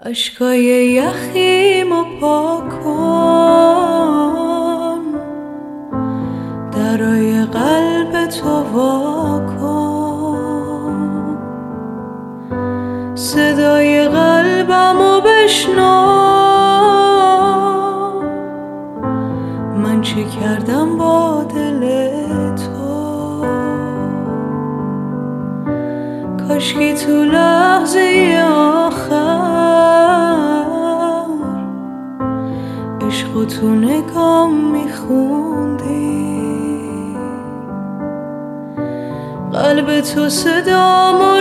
اشکای یخیمو پاک کن، درای قلب تو وا کن، صدای قلبمو بشنو، من چه کردم با دل تو. کاشکی تو لحظه آخر عشقو تو نگام میخوندی، قلب تو صدامو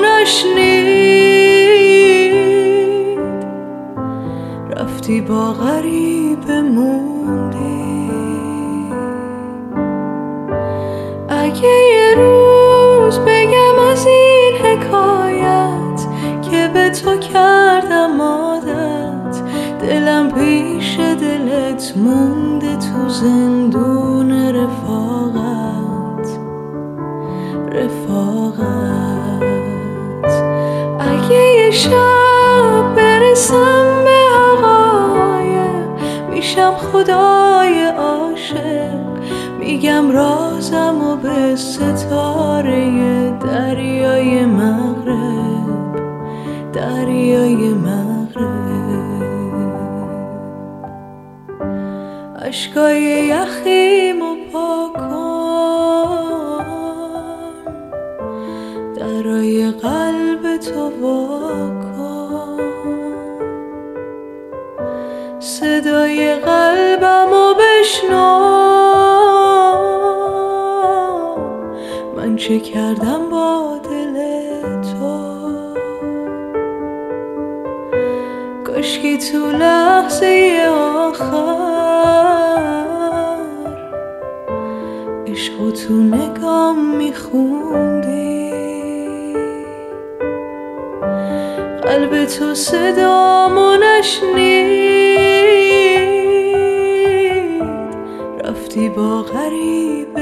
نشنید، رفتی با غریب موندی. اگه یه روز بگم از این حکایت که به تو کردم عادت، دلم پیش دلت مونده تو زندون رفاقت. اگه یه شب برسم به حقایق، میشم خدای عاشق، میگم رازمو به ستاره دریای مغرب، دریای مغرب. اشکای یخیمو پاک کن، درای قلب تو وا کن، صدای قلبمو بشنو، من چه کردم با دل تو. کاشکی تو لحظه آخر عشقو تو نگام میخوندی، قلب تو صدامو نشنید، رفتی با غریب